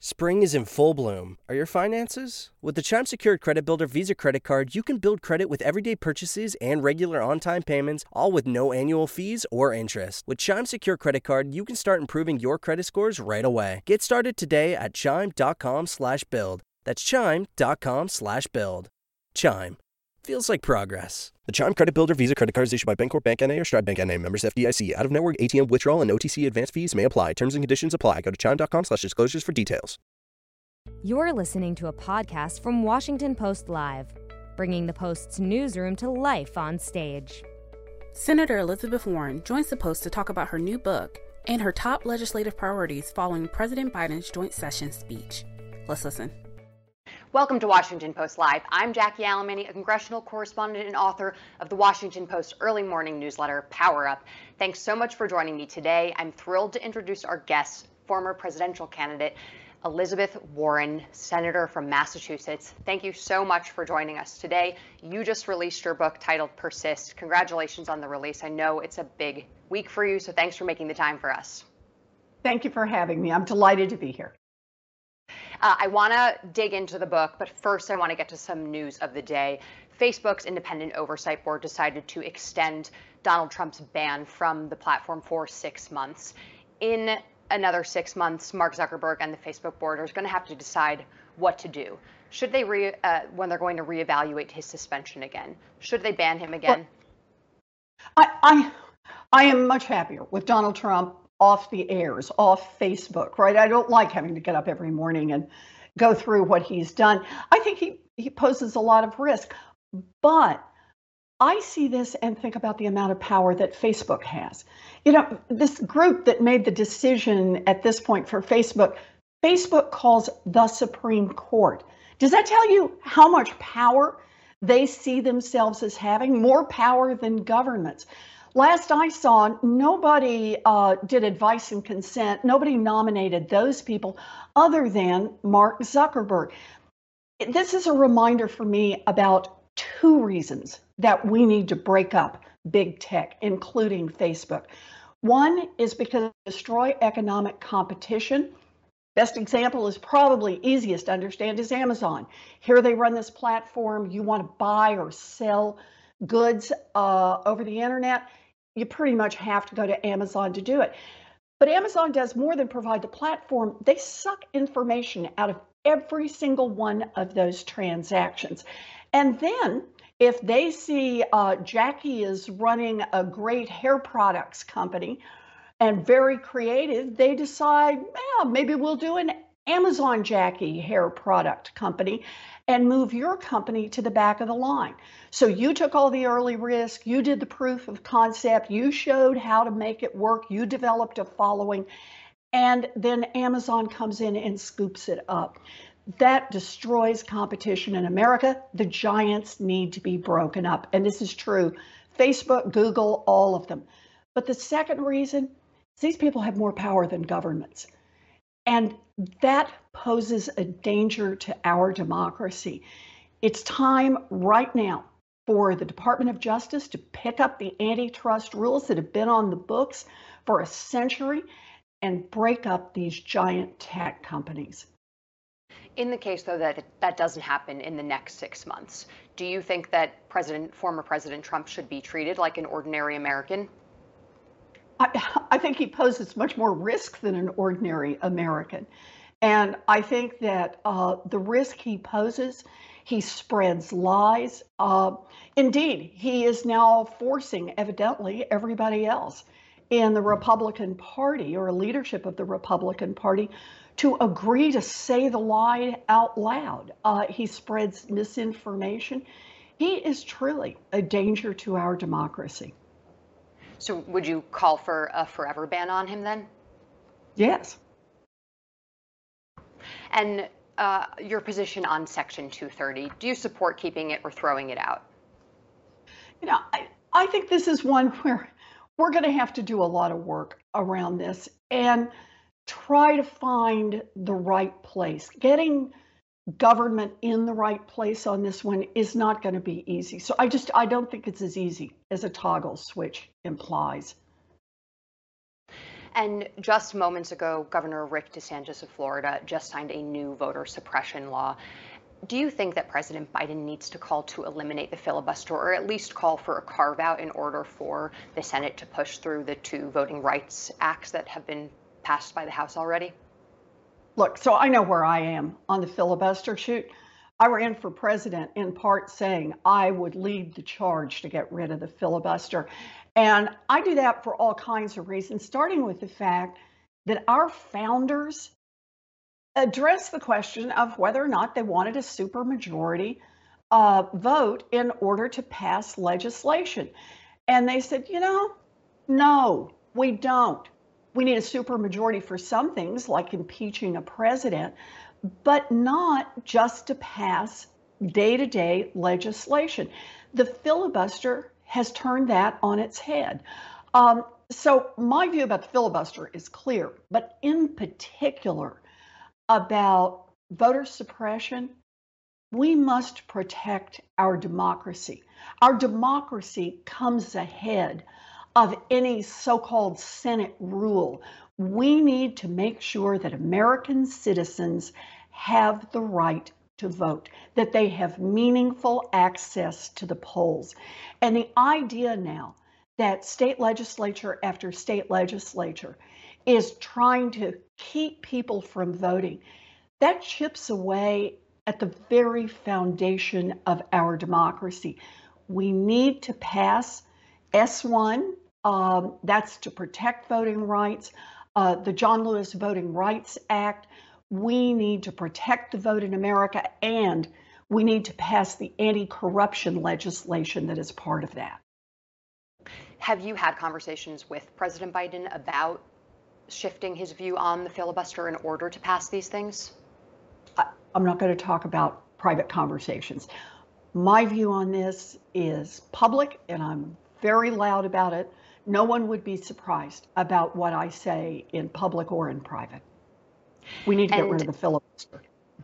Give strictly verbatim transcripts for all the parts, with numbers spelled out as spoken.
Spring is in full bloom. Are your finances? With the Chime Secured Credit Builder Visa Credit Card, you can build credit with everyday purchases and regular on-time payments, all with no annual fees or interest. With Chime Secured Credit Card, you can start improving your credit scores right away. Get started today at chime.com slash build. That's chime.com slash build. Chime. Feels like progress. The Chime Credit Builder Visa Credit Card is issued by Bancorp Bank N A or Stride Bank N A, members F D I C. Out-of-network A T M withdrawal and O T C advance fees may apply. Terms and conditions apply. Go to chime.com slash disclosures for details. You're listening to a podcast from Washington Post Live, bringing the Post's newsroom to life on stage. Senator Elizabeth Warren joins the Post to talk about her new book and her top legislative priorities following President Biden's joint session speech. Let's listen. Welcome to Washington Post Live. I'm Jackie Alemany, a congressional correspondent and author of the Washington Post early morning newsletter, Power Up. Thanks so much for joining me today. I'm thrilled to introduce our guest, former presidential candidate Elizabeth Warren, senator from Massachusetts. Thank you so much for joining us today. You just released your book titled Persist. Congratulations on the release. I know it's a big week for you, so thanks for making the time for us. Thank you for having me. I'm delighted to be here. Uh, I want to dig into the book, but first I want to get to some news of the day. Facebook's independent oversight board decided to extend Donald Trump's ban from the platform for six months. In another six months, Mark Zuckerberg and the Facebook board are going to have to decide what to do. Should they, re, uh, when they're going to reevaluate his suspension again, should they ban him again? Well, I, I, I am much happier with Donald Trump off the airs, off Facebook, right? I don't like having to get up every morning and go through what he's done. I think he, he poses a lot of risk, but I see this and think about the amount of power that Facebook has. You know, this group that made the decision at this point for Facebook, Facebook calls the Supreme Court. Does that tell you how much power they see themselves as having? More power than governments. Last I saw, nobody uh, did advice and consent. Nobody nominated those people other than Mark Zuckerberg. This is a reminder for me about two reasons that we need to break up big tech, including Facebook. One is because it destroys economic competition. Best example is probably easiest to understand is Amazon. Here they run this platform. You want to buy or sell goods uh, over the internet, you pretty much have to go to Amazon to do it. But Amazon does more than provide the platform. They suck information out of every single one of those transactions. And then if they see uh, Jackie is running a great hair products company and very creative, they decide, well, maybe we'll do an Amazon Jackie hair product company and move your company to the back of the line. So you took all the early risk, you did the proof of concept, you showed how to make it work, you developed a following, and then Amazon comes in and scoops it up. That destroys competition in America. The giants need to be broken up. And this is true. Facebook, Google, all of them. But the second reason is these people have more power than governments. And that poses a danger to our democracy. It's time right now for the Department of Justice to pick up the antitrust rules that have been on the books for a century and break up these giant tech companies. In the case, though, that that doesn't happen in the next six months, do you think that President, former President Trump should be treated like an ordinary American? I, I think he poses much more risk than an ordinary American. And I think that uh, the risk he poses, he spreads lies. Uh, indeed, he is now forcing, evidently, everybody else in the Republican Party or leadership of the Republican Party to agree to say the lie out loud. Uh, he spreads misinformation. He is truly a danger to our democracy. So would you call for a forever ban on him then? Yes. And uh, your position on Section two thirty, do you support keeping it or throwing it out? You know, I, I think this is one where we're going to have to do a lot of work around this and try to find the right place. Getting government in the right place on this one is not going to be easy. So I just, I don't think it's as easy as a toggle switch implies. And just moments ago, Governor Rick DeSantis of Florida just signed a new voter suppression law. Do you think that President Biden needs to call to eliminate the filibuster, or at least call for a carve out in order for the Senate to push through the two voting rights acts that have been passed by the House already? Look, so I know where I am on the filibuster shoot. I ran for president in part saying I would lead the charge to get rid of the filibuster. And I do that for all kinds of reasons, starting with the fact that our founders addressed the question of whether or not they wanted a supermajority uh, vote in order to pass legislation. And they said, you know, no, we don't. We need a supermajority for some things like impeaching a president, but not just to pass day-to-day legislation. The filibuster has turned that on its head. Um, so my view about the filibuster is clear, but in particular about voter suppression, we must protect our democracy. Our democracy comes ahead of any so-called Senate rule. We need to make sure that American citizens have the right to vote, that they have meaningful access to the polls. And the idea now that state legislature after state legislature is trying to keep people from voting, that chips away at the very foundation of our democracy. We need to pass S one, um, that's to protect voting rights, uh, the John Lewis Voting Rights Act. We need to protect the vote in America, and we need to pass the anti-corruption legislation that is part of that. Have you had conversations with President Biden about shifting his view on the filibuster in order to pass these things? I, I'm not going to talk about private conversations. My view on this is public, and I'm very loud about it. No one would be surprised about what I say in public or in private. We need to get and, rid of the filibuster.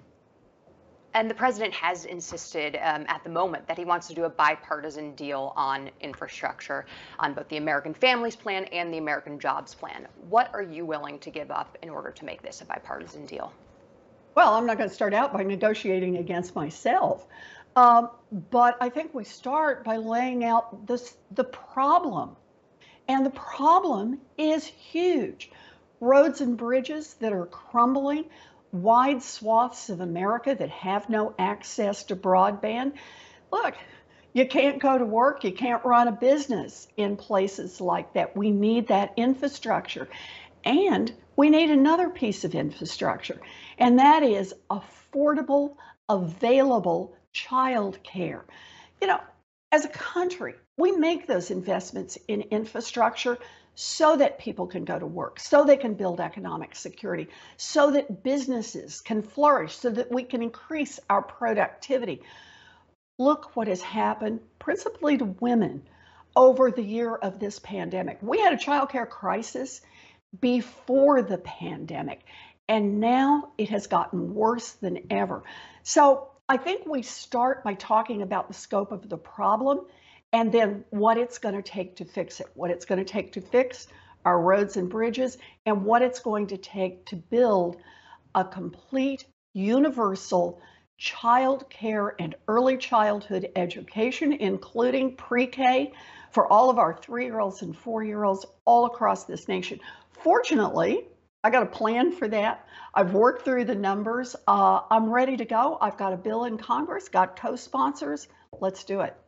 And the president has insisted um, at the moment that he wants to do a bipartisan deal on infrastructure, on both the American Families Plan and the American Jobs Plan. What are you willing to give up in order to make this a bipartisan deal? Well, I'm not going to start out by negotiating against myself. Um, but I think we start by laying out this, the problem. And the problem is huge. Roads and bridges that are crumbling, wide swaths of America that have no access to broadband. Look, you can't go to work, you can't run a business in places like that. We need that infrastructure. And we need another piece of infrastructure, and that is affordable, available child care. You know, as a country, we make those investments in infrastructure so that people can go to work, so they can build economic security, so that businesses can flourish, so that we can increase our productivity. Look what has happened, principally to women, over the year of this pandemic. We had a child care crisis before the pandemic, and now it has gotten worse than ever. So I think we start by talking about the scope of the problem and then what it's going to take to fix it, what it's going to take to fix our roads and bridges, and what it's going to take to build a complete, universal child care and early childhood education, including pre-K for all of our three-year-olds and four-year-olds all across this nation. Fortunately, I got a plan for that. I've worked through the numbers. Uh, I'm ready to go. I've got a bill in Congress, got co-sponsors. Let's do it.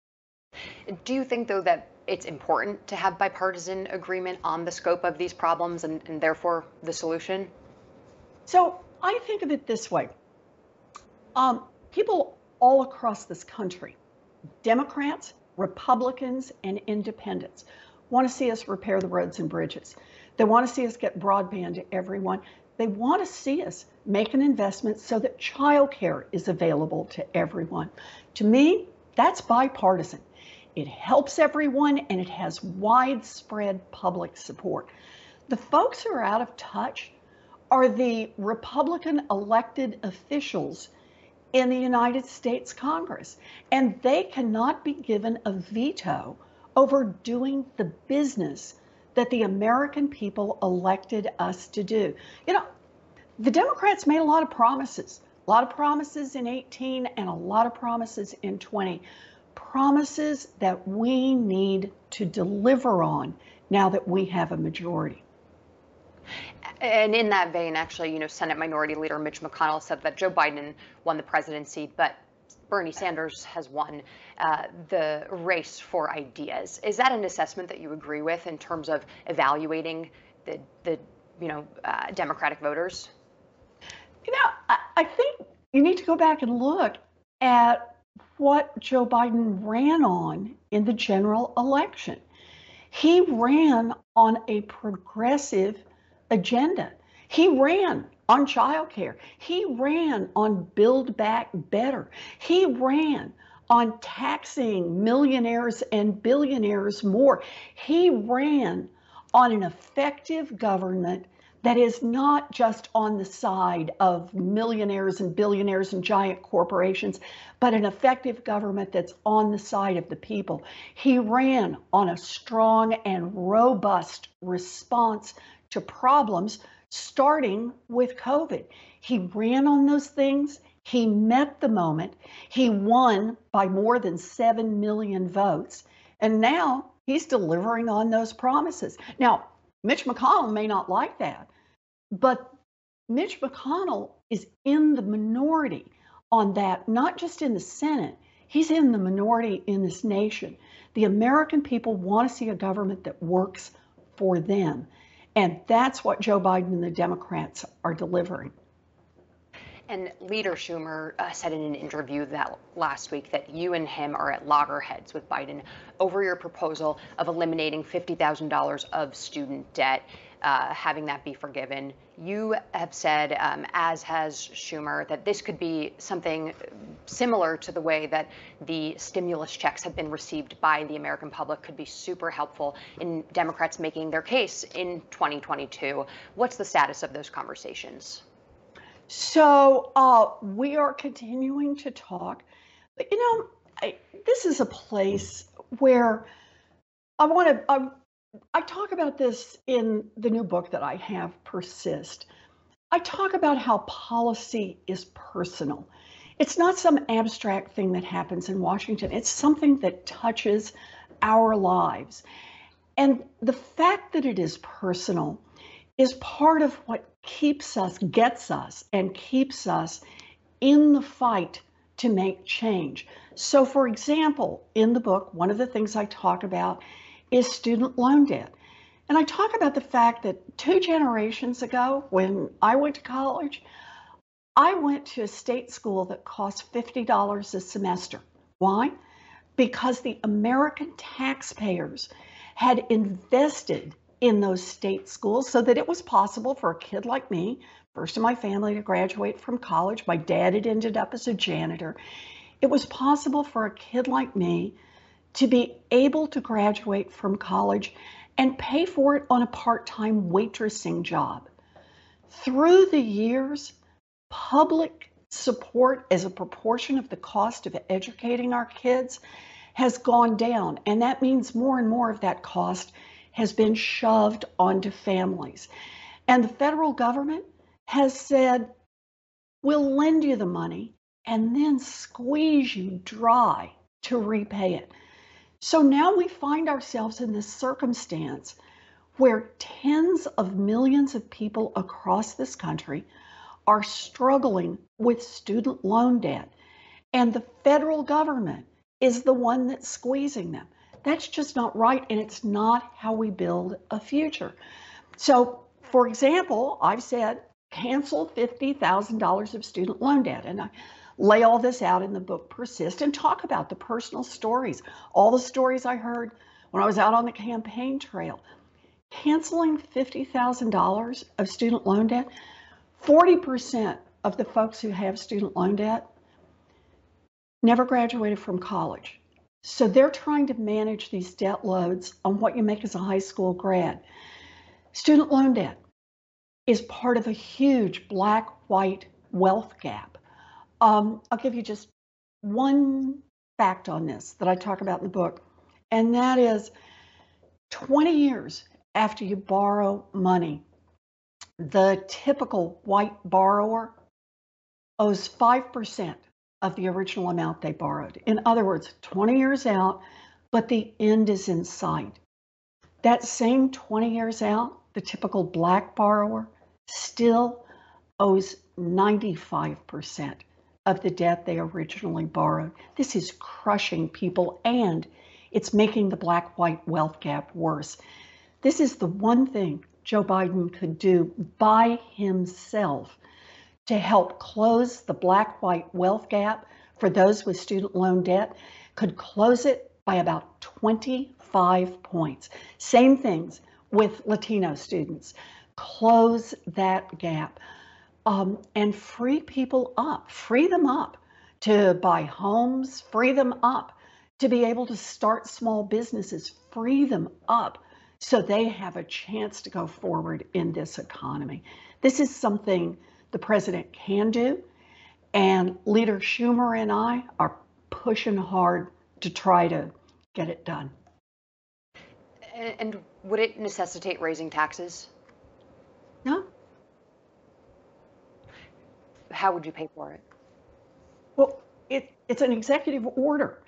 Do you think, though, that it's important to have bipartisan agreement on the scope of these problems and, and therefore the solution? So I think of it this way. Um, people all across this country, Democrats, Republicans, and independents, want to see us repair the roads and bridges. They want to see us get broadband to everyone. They want to see us make an investment so that childcare is available to everyone. To me, that's bipartisan. It helps everyone, and it has widespread public support. The folks who are out of touch are the Republican elected officials in the United States Congress, and they cannot be given a veto over doing the business that the American people elected us to do. You know, the Democrats made a lot of promises, a lot of promises in eighteen and a lot of promises in twenty, promises that we need to deliver on now that we have a majority. And in that vein, actually, you know, Senate Minority Leader Mitch McConnell said that Joe Biden won the presidency, but Bernie Sanders has won uh, the race for ideas. Is that an assessment that you agree with in terms of evaluating the, the you know, uh, Democratic voters? You know, I, I think you need to go back and look at what Joe Biden ran on in the general election. He ran on a progressive agenda. He ran on childcare. He ran on Build Back Better. He ran on taxing millionaires and billionaires more. He ran on an effective government that is not just on the side of millionaires and billionaires and giant corporations, but an effective government that's on the side of the people. He ran on a strong and robust response to problems, starting with COVID. He ran on those things. He met the moment. He won by more than seven million votes. And now he's delivering on those promises. Now, Mitch McConnell may not like that, but Mitch McConnell is in the minority on that, not just in the Senate. He's in the minority in this nation. The American people want to see a government that works for them. And that's what Joe Biden and the Democrats are delivering. And Leader Schumer uh, said in an interview that last week that you and him are at loggerheads with Biden over your proposal of eliminating fifty thousand dollars of student debt, uh, having that be forgiven. You have said, um, as has Schumer, that this could be something similar to the way that the stimulus checks have been received by the American public, could be super helpful in Democrats making their case in twenty twenty-two. What's the status of those conversations? So uh, we are continuing to talk, but you know, I, this is a place where I want to, I, I talk about this in the new book that I have, Persist. I talk about how policy is personal. It's not some abstract thing that happens in Washington. It's something that touches our lives. And the fact that it is personal is part of what keeps us, gets us, and keeps us in the fight to make change. So for example, in the book, one of the things I talk about is student loan debt. And I talk about the fact that two generations ago, when I went to college, I went to a state school that cost fifty dollars a semester. Why? Because the American taxpayers had invested in those state schools so that it was possible for a kid like me, first in my family to graduate from college. My dad had ended up as a janitor. It was possible for a kid like me to be able to graduate from college and pay for it on a part-time waitressing job. Through the years, public support as a proportion of the cost of educating our kids has gone down, and that means more and more of that cost has been shoved onto families. And the federal government has said, we'll lend you the money and then squeeze you dry to repay it. So now we find ourselves in this circumstance where tens of millions of people across this country are struggling with student loan debt, and the federal government is the one that's squeezing them. That's just not right, and it's not how we build a future. So, for example, I've said cancel fifty thousand dollars of student loan debt, and I lay all this out in the book Persist and talk about the personal stories, all the stories I heard when I was out on the campaign trail. Canceling fifty thousand dollars of student loan debt, forty percent of the folks who have student loan debt never graduated from college. So they're trying to manage these debt loads on what you make as a high school grad. Student loan debt is part of a huge black-white wealth gap. Um, I'll give you just one fact on this that I talk about in the book, and that is twenty years after you borrow money, the typical white borrower owes five percent of the original amount they borrowed. In other words, twenty years out, but the end is in sight. That same twenty years out, the typical black borrower still owes ninety-five percent of the debt they originally borrowed. This is crushing people, and it's making the black-white wealth gap worse. This is the one thing Joe Biden could do by himself to help close the black-white wealth gap for those with student loan debt, could close it by about twenty-five points. Same things with Latino students. Close that gap um, and free people up, free them up to buy homes, free them up to be able to start small businesses, free them up so they have a chance to go forward in this economy. This is something the president can do, and Leader Schumer and I are pushing hard to try to get it done. And would it necessitate raising taxes? No. How would you pay for it? Well, it, it's an executive order,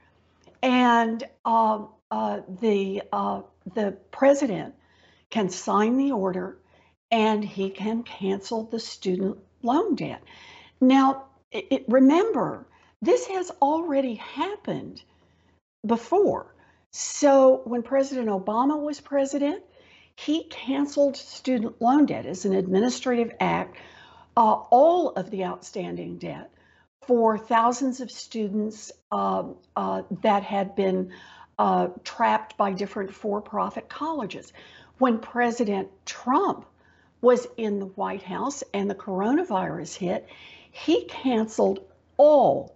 and uh, uh, the uh, the president can sign the order, and he can cancel the student loan debt. Now, it, it, remember, this has already happened before. So when President Obama was president, he canceled student loan debt as an administrative act, uh, all of the outstanding debt for thousands of students uh, uh, that had been uh, trapped by different for-profit colleges. When President Trump was in the White House and the coronavirus hit, he canceled all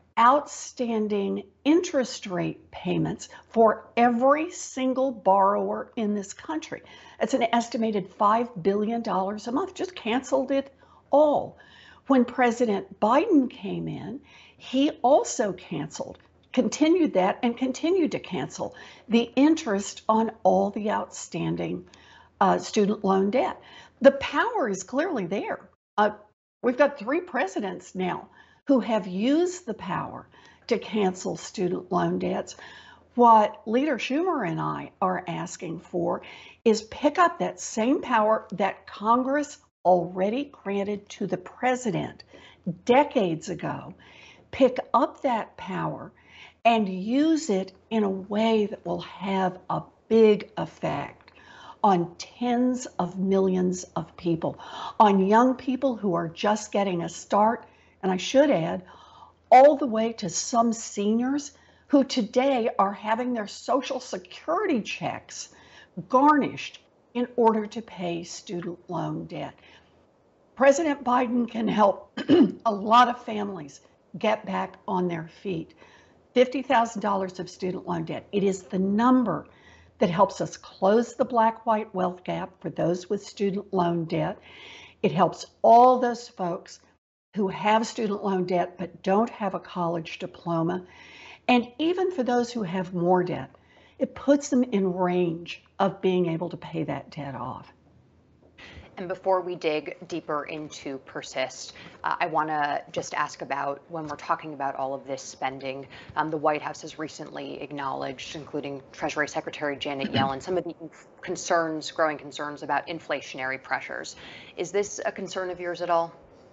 outstanding interest rate payments for every single borrower in this country. It's an estimated five billion dollars a month, just canceled it all. When President Biden came in, he also canceled, continued that, and continued to cancel the interest on all the outstanding uh, student loan debt. The power is clearly there. Uh, we've got three presidents now who have used the power to cancel student loan debts. What Leader Schumer and I are asking for is pick up that same power that Congress already granted to the president decades ago, pick up that power and use it in a way that will have a big effect on tens of millions of people, on young people who are just getting a start, and I should add, all the way to some seniors who today are having their Social Security checks garnished in order to pay student loan debt. President Biden can help a lot of families get back on their feet. fifty thousand dollars of student loan debt. It is the number that helps us close the black-white wealth gap for those with student loan debt. It helps all those folks who have student loan debt but don't have a college diploma. And even for those who have more debt, it puts them in range of being able to pay that debt off. And before we dig deeper into Persist, uh, I want to just ask about, when we're talking about all of this spending, um, the White House has recently acknowledged, including Treasury Secretary Janet Yellen, some of the concerns, growing concerns about inflationary pressures. Is this a concern of yours at all?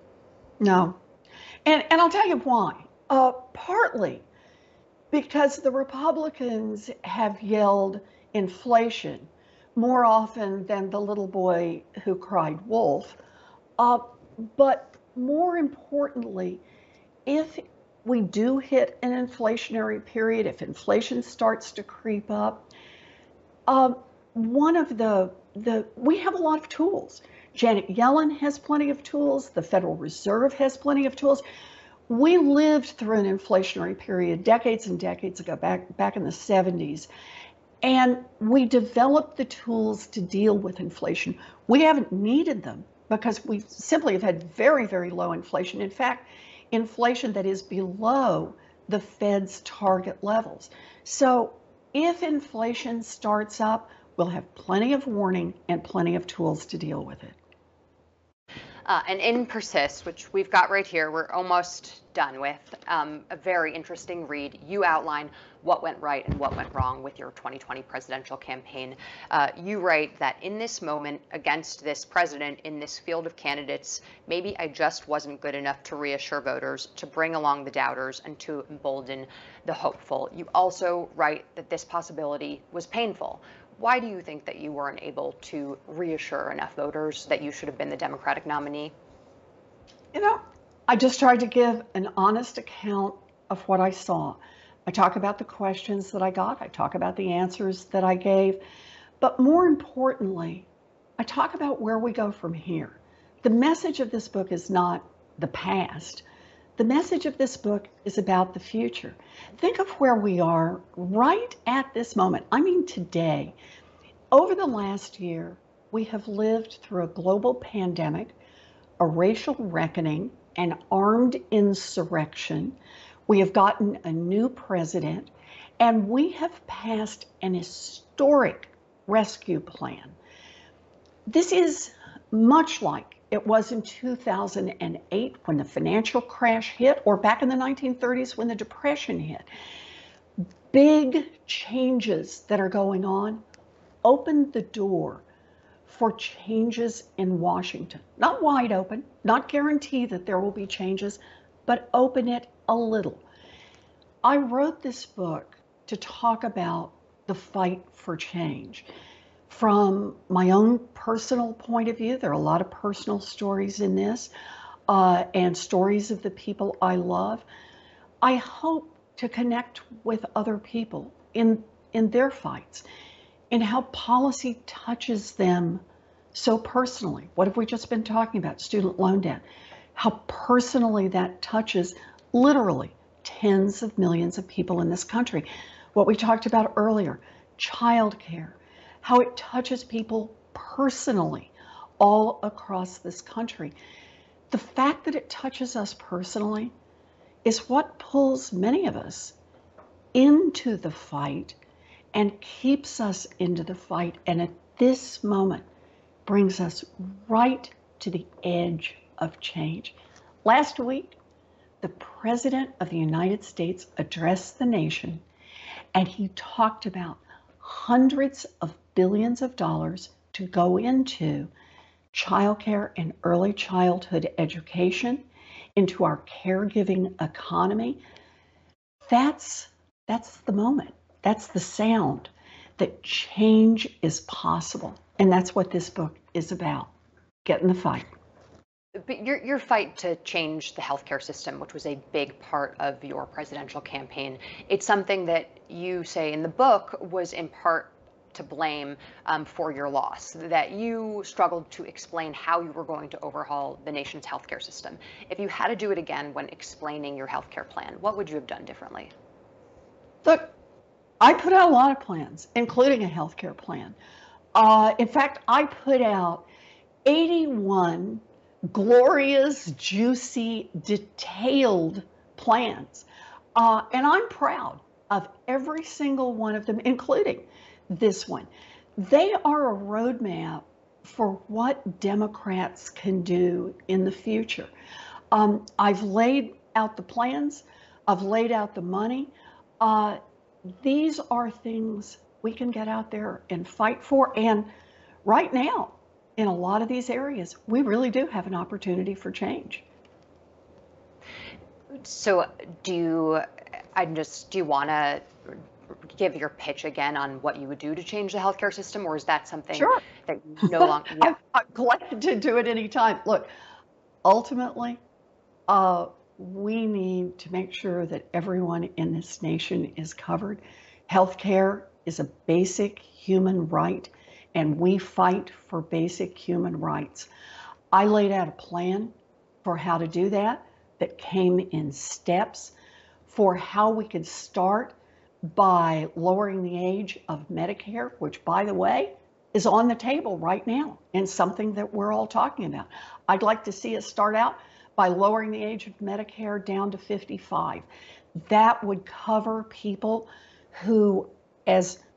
No. And, and I'll tell you why. Uh, partly because the Republicans have yelled inflation more often than the little boy who cried wolf. Uh, but more importantly, if we do hit an inflationary period, if inflation starts to creep up, uh, one of the, the, we have a lot of tools. Janet Yellen has plenty of tools. The Federal Reserve has plenty of tools. We lived through an inflationary period decades and decades ago, back, back in the seventies. And we developed the tools to deal with inflation. We haven't needed them because we simply have had very, very low inflation. In fact, inflation that is below the Fed's target levels. So if inflation starts up, we'll have plenty of warning and plenty of tools to deal with it. Uh, and in Persist, which we've got right here, we're almost done with, um, a very interesting read. You outline what went right and what went wrong with your twenty twenty presidential campaign. Uh, you write that in this moment, against this president, in this field of candidates, maybe I just wasn't good enough to reassure voters, to bring along the doubters, and to embolden the hopeful. You also write that this possibility was painful. Why do you think that you weren't able to reassure enough voters that you should have been the Democratic nominee? You know, I just tried to give an honest account of what I saw. I talk about the questions that I got. I talk about the answers that I gave. But more importantly, I talk about where we go from here. The message of this book is not the past. The message of this book is about the future. Think of where we are right at this moment. I mean, today. Over the last year, we have lived through a global pandemic, a racial reckoning, an armed insurrection. We have gotten a new president, and we have passed an historic rescue plan. This is much like it was in two thousand eight when the financial crash hit, or back in the nineteen thirties when the Depression hit. Big changes that are going on opened the door for changes in Washington. Not wide open, not guarantee that there will be changes, but open it a little. I wrote this book to talk about the fight for change. From my own personal point of view, there are a lot of personal stories in this, uh, and stories of the people I love. I hope to connect with other people in, in their fights, and how policy touches them so personally. What have we just been talking about? Student loan debt. How personally that touches literally tens of millions of people in this country. What we talked about earlier, childcare. How it touches people personally all across this country. The fact that it touches us personally is what pulls many of us into the fight and keeps us into the fight, and at this moment brings us right to the edge of change. Last week, the President of the United States addressed the nation, and he talked about hundreds of billions of dollars to go into childcare and early childhood education, into our caregiving economy. That's, that's the moment. That's the sound that change is possible. And that's what this book is about. Get in the fight. But your, your fight to change the healthcare system, which was a big part of your presidential campaign, it's something that you say in the book was in part to blame um, for your loss, that you struggled to explain how you were going to overhaul the nation's healthcare system. If you had to do it again when explaining your healthcare plan, what would you have done differently? Look, I put out a lot of plans, including a healthcare plan. Uh, in fact, I put out eighty-one glorious, juicy, detailed plans. Uh, and I'm proud of every single one of them, including this one. They are a roadmap for what Democrats can do in the future. Um, I've laid out the plans. I've laid out the money. Uh, these are things we can get out there and fight for. And right now, in a lot of these areas, we really do have an opportunity for change. So do you, I just, do you want to give your pitch again on what you would do to change the healthcare system, or is that something Sure. that you no longer? Yeah. I'm, I'm glad to do it anytime. Look, ultimately, uh, we need to make sure that everyone in this nation is covered. Healthcare is a basic human right, and we fight for basic human rights. I laid out a plan for how to do that that came in steps for how we could start by lowering the age of Medicare, which, by the way, is on the table right now and something that we're all talking about. I'd like to see us start out by lowering the age of Medicare down to fifty-five. That would cover people who, as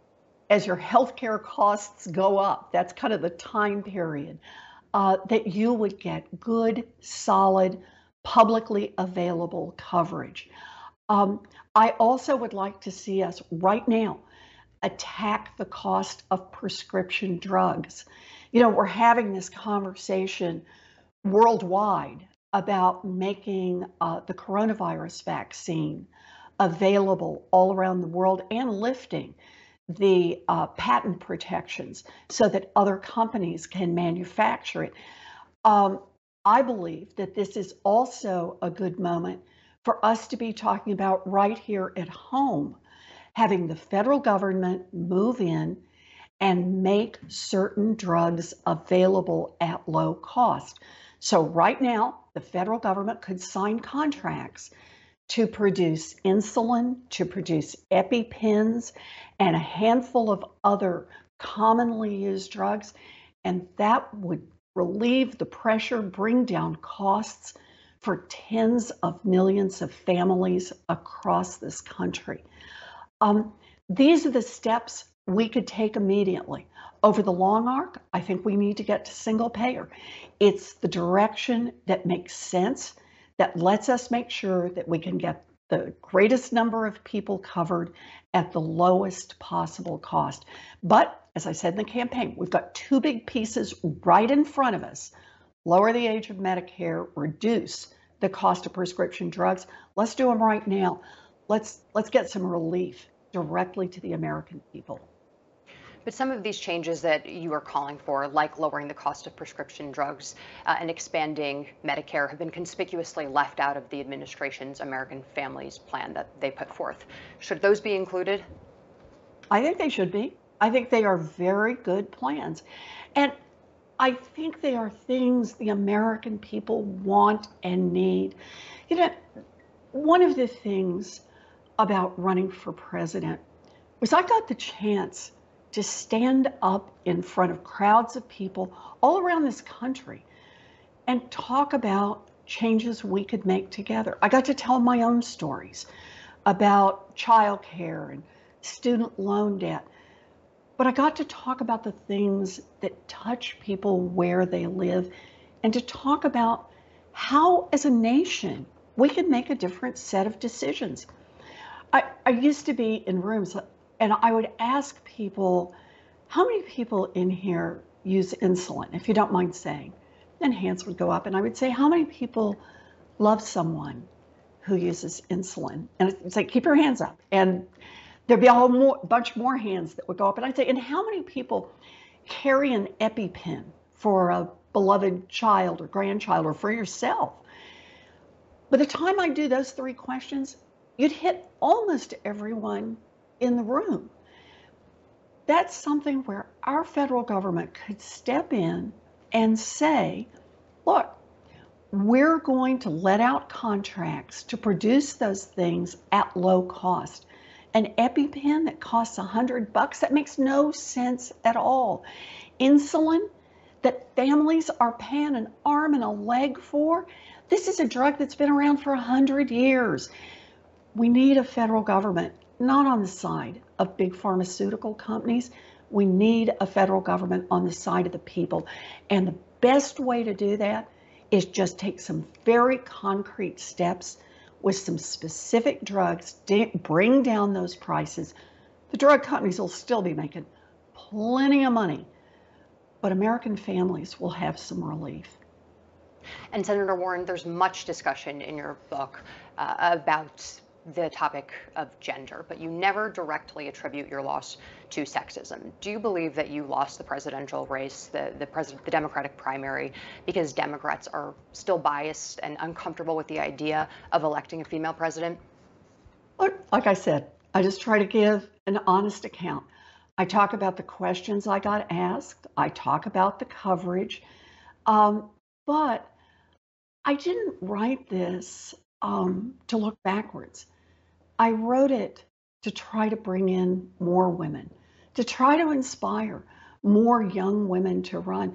as your healthcare costs go up, that's kind of the time period, uh, that you would get good, solid, publicly available coverage. Um, I also would like to see us right now attack the cost of prescription drugs. You know, we're having this conversation worldwide about making uh, the coronavirus vaccine available all around the world and lifting the uh, patent protections so that other companies can manufacture it. Um, I believe that this is also a good moment for us to be talking about right here at home, having the federal government move in and make certain drugs available at low cost. So right now, the federal government could sign contracts to produce insulin, to produce EpiPens, and a handful of other commonly used drugs, and that would relieve the pressure, bring down costs for tens of millions of families across this country. Um, these are the steps we could take immediately. Over the long arc, I think we need to get to single payer. It's the direction that makes sense, that lets us make sure that we can get the greatest number of people covered at the lowest possible cost. But as I said in the campaign, we've got two big pieces right in front of us. Lower the age of Medicare, reduce the cost of prescription drugs. Let's do them right now. Let's, let's get some relief directly to the American people. But some of these changes that you are calling for, like lowering the cost of prescription drugs uh, and expanding Medicare, have been conspicuously left out of the administration's American Families Plan that they put forth. Should those be included? I think they should be. I think they are very good plans. And I think they are things the American people want and need. You know, one of the things about running for president was I got the chance to stand up in front of crowds of people all around this country and talk about changes we could make together. I got to tell my own stories about childcare and student loan debt, but I got to talk about the things that touch people where they live and to talk about how, as a nation, we can make a different set of decisions. I, I used to be in rooms and I would ask people, how many people in here use insulin, if you don't mind saying? Then hands would go up and I would say, how many people love someone who uses insulin? And it's like, keep your hands up. And there'd be a whole more, bunch more hands that would go up. And I'd say, and how many people carry an EpiPen for a beloved child or grandchild or for yourself? By the time I do those three questions, you'd hit almost everyone in the room. That's something where our federal government could step in and say, look, we're going to let out contracts to produce those things at low cost. An EpiPen that costs a hundred bucks, that makes no sense at all. Insulin that families are paying an arm and a leg for, this is a drug that's been around for a hundred years. We need a federal government not on the side of big pharmaceutical companies. We need a federal government on the side of the people. And the best way to do that is just take some very concrete steps with some specific drugs, bring down those prices. The drug companies will still be making plenty of money, but American families will have some relief. And Senator Warren, there's much discussion in your book uh, about the topic of gender, but you never directly attribute your loss to sexism. Do you believe that you lost the presidential race, the the, president, the Democratic primary, because Democrats are still biased and uncomfortable with the idea of electing a female president? Like I said, I just try to give an honest account. I talk about the questions I got asked. I talk about the coverage, um, but I didn't write this um, to look backwards. I wrote it to try to bring in more women, to try to inspire more young women to run.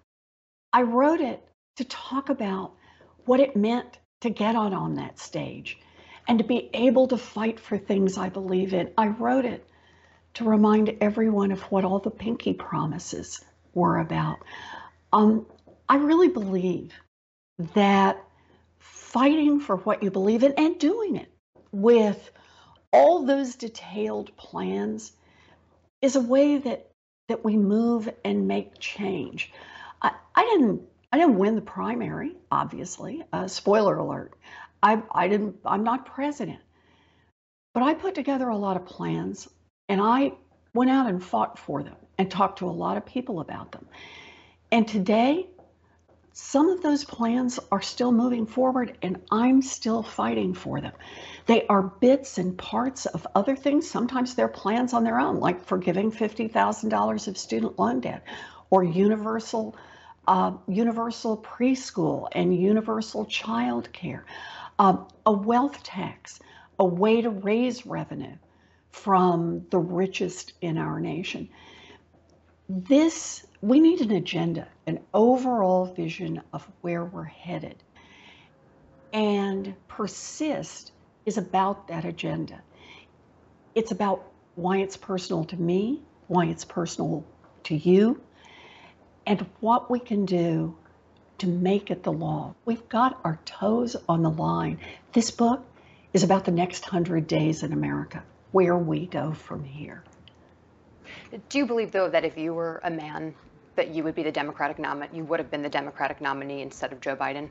I wrote it to talk about what it meant to get out on that stage and to be able to fight for things I believe in. I wrote it to remind everyone of what all the pinky promises were about. Um, I really believe that fighting for what you believe in and doing it with all those detailed plans is a way that that we move and make change. I, I didn't I didn't win the primary, obviously. Uh, spoiler alert. I I didn't I'm not president. But I put together a lot of plans, and I went out and fought for them and talked to a lot of people about them. And today, some of those plans are still moving forward, and I'm still fighting for them. They are bits and parts of other things. Sometimes they're plans on their own, like forgiving fifty thousand dollars of student loan debt, or universal, uh, universal preschool and universal child care, uh, a wealth tax, a way to raise revenue from the richest in our nation. This, we need an agenda, an overall vision of where we're headed. And Persist is about that agenda. It's about why it's personal to me, why it's personal to you, and what we can do to make it the law. We've got our toes on the line. This book is about the next hundred days in America, where we go from here. Do you believe, though, that if you were a man, that you would be the Democratic nominee, you would have been the Democratic nominee instead of Joe Biden?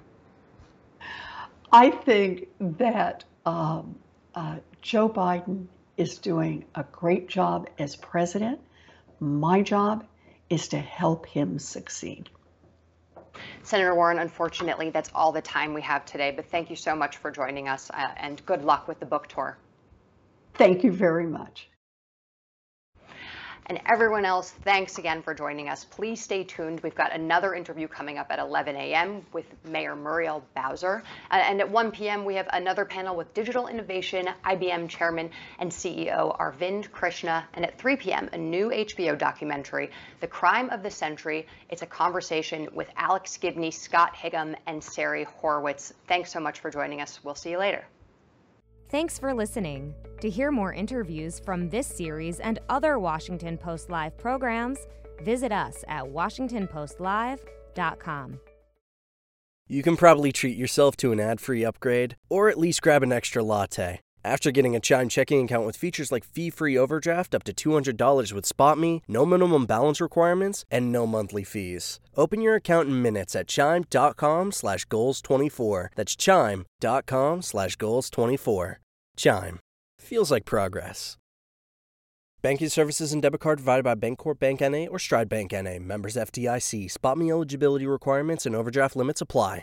I think that um, uh, Joe Biden is doing a great job as president. My job is to help him succeed. Senator Warren, unfortunately, that's all the time we have today, but thank you so much for joining us, uh, and good luck with the book tour. Thank you very much. And everyone else, thanks again for joining us. Please stay tuned. We've got another interview coming up at eleven a m with Mayor Muriel Bowser. Uh, and at one p m we have another panel with Digital Innovation I B M Chairman and C E O Arvind Krishna. And at three p m, a new H B O documentary, The Crime of the Century. It's a conversation with Alex Gibney, Scott Higham, and Sari Horowitz. Thanks so much for joining us. We'll see you later. Thanks for listening. To hear more interviews from this series and other Washington Post Live programs, visit us at washington post live dot com. You can probably treat yourself to an ad-free upgrade, or at least grab an extra latte. After getting a Chime checking account with features like fee-free overdraft up to two hundred dollars with SpotMe, no minimum balance requirements, and no monthly fees. Open your account in minutes at chime.com slash goals24. That's chime.com slash goals24. Chime. Feels like progress. Banking services and debit card provided by Bancorp Bank N A or Stride Bank N A. Members F D I C. SpotMe eligibility requirements and overdraft limits apply.